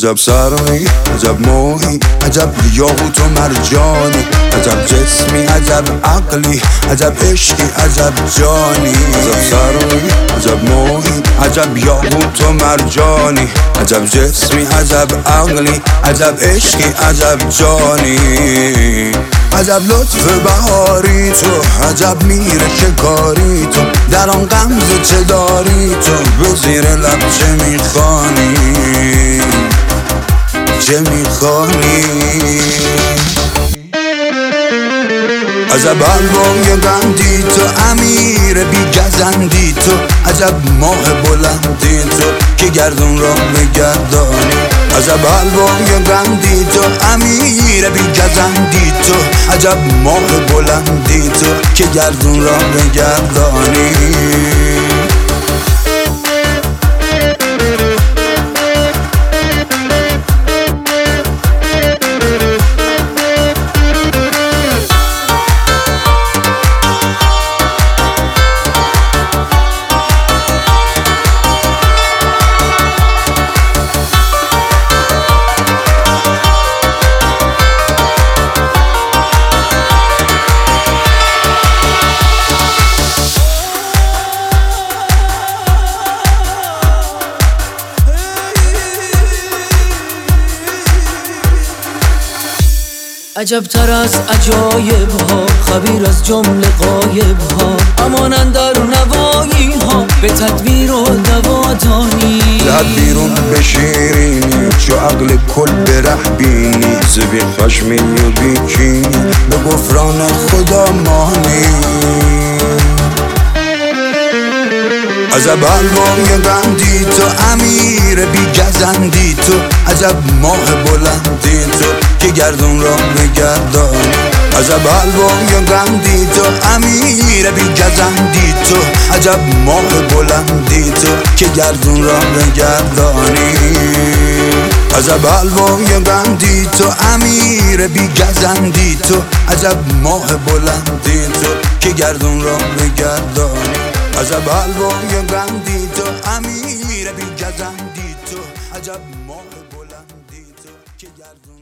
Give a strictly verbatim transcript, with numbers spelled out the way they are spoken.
عجب سرمی، عجب موهی، عجب یاقوت و مرجانی، عجب جسمی، عجب عقلی، عجب عشقی، عجب جانی. عجب سرمی، عجب موهی، عجب یاقوت و مرجانی، عجب جسمی، عجب عقلی، عجب عشقی، عجب جانی. عجب لطف بهاری تو، عجب میره شکاری تو، در آن غمزه چه داری تو، به زیر لب چه میخوانی، چه میخوانی. عجب الوان گندی تو، امیر بی گزندی تو، عجب ماه بلندی تو که گردون را بگردانی. عجب الوان گندی تو، امیر بی گزندی تو، عجب ماه بلندی تو که گردون را بگردانی. عجب تر از عجایب ها، خبیر از جمله غایب ها، امانند در نوایی ها، به تدبیر و دوادانی. زد بیرون به شیرینی، چو عقل کل به ره بینی، ز بی خشمی و بی کینی، به گفران خدا مانی. عجب الوان گندی تو، امیر بی گزندی تو، عجب ماه بلندی تو که گردون را بگردانی. عجب الوان گندی تو، امیر بی گزندی تو، عجب ماه بلندی تو که گردون را بگردانی. عجب الوان گندی تو، امیر بی گزندی تو، عجب ماه بلندی تو که گردون را بگردانی. عجب الوان گندی تو، امیر بی گزندی تو، عجب ماه بلندی تو که گردون